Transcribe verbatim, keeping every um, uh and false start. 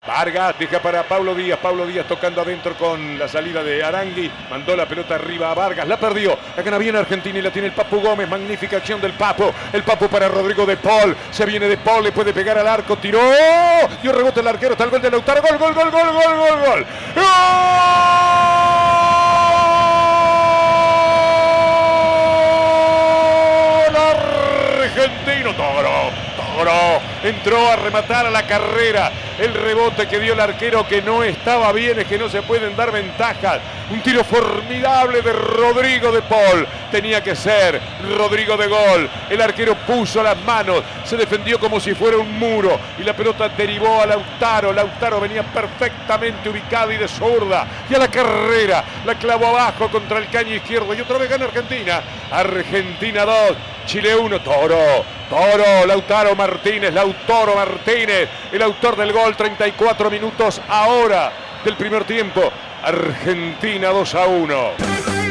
Vargas deja para Pablo Díaz. Pablo Díaz tocando adentro con la salida de Arangui. Mandó la pelota arriba a Vargas. La perdió. La gana bien Argentina y la tiene el Papu Gómez. Magnífica acción del Papu. El Papu para Rodrigo de Paul. Se viene de Paul. Le puede pegar al arco. Tiró. Dio rebote el arquero. Está el gol de Lautaro. Gol, gol, gol, gol, gol, gol, gol. ¡Gol! Argentino. Toro. Toro. Entró a rematar a la carrera. El rebote que dio el arquero que no estaba bien, es que no se pueden dar ventajas. Un tiro formidable de Rodrigo de Paul. Tenía que ser Rodrigo de gol. El arquero puso las manos, se defendió como si fuera un muro y la pelota derivó a Lautaro. Lautaro venía perfectamente ubicado y de zurda. Y a la carrera la clavó abajo contra el caño izquierdo. Y otra vez gana Argentina. Argentina dos, Chile uno. Toro, Toro, Lautaro Martínez, Lautaro Martínez, el autor del gol. treinta y cuatro minutos ahora del primer tiempo. Argentina dos a uno.